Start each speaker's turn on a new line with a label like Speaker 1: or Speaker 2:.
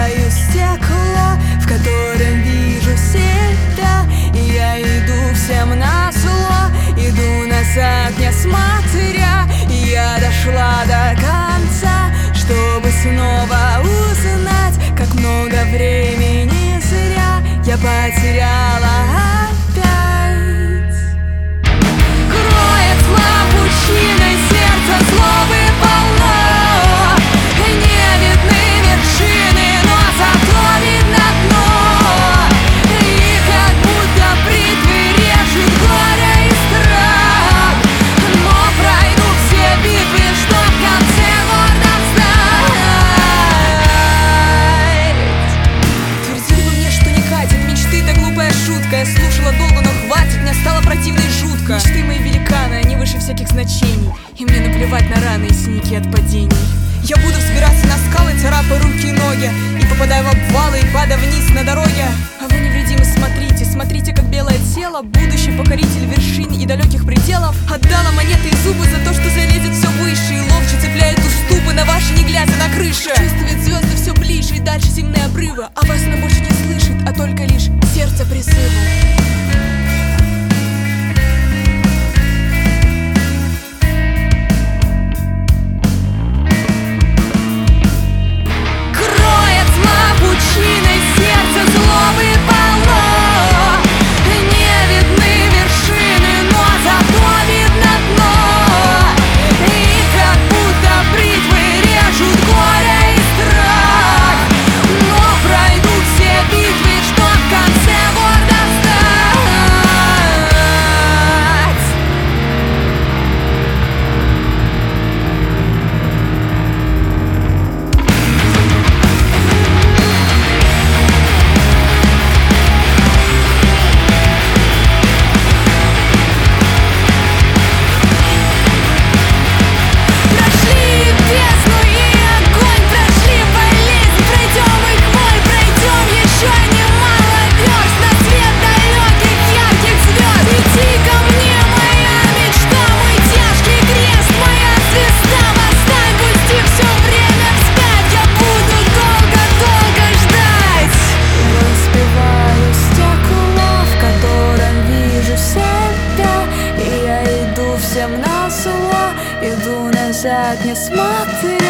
Speaker 1: разбиваю стекло, в котором вижу себя. И я иду всем назло, иду назад, не смотря. И я дошла до конца, чтобы снова узнать, как много времени зря я потеряла опять. Кроет тьма пучиной, сердце злобы полно. Не видны вершины, но зато видно дно. И как будто бритвы режет горе и страх. Но пройду все битвы, что в конце гордо встать. Твердили бы мне, что не катит, мечты да глупая шутка. Я слушала долго, но хватит, мне стало противно и жутко. Мечты мои великаны, они выше всяких значений, и мне наплевать на раны и синяки от падений. Я буду взбираться на скалы, царапая руки и ноги, и попадая в обвалы, и падая вниз на дороге. А вы невредимы, смотрите, смотрите, как белое тело, будущий покоритель вершин и далеких пределов, отдала монеты и зубы за то, что залезет все выше, и ловче цепляет уступы на ваши, не глядя на крыши. Чувствует звезды все ближе, и дальше земные обрывы, а вас она больше не слышит, а только лишь сердце призыва. Пучиной сердце злобы полно. Не видны вершины, но зато видно дно. И как будто бритвы режут горе и страх. Но пройду все битвы, что в конце гордо встать. Всем назло, иду назад, не смотри.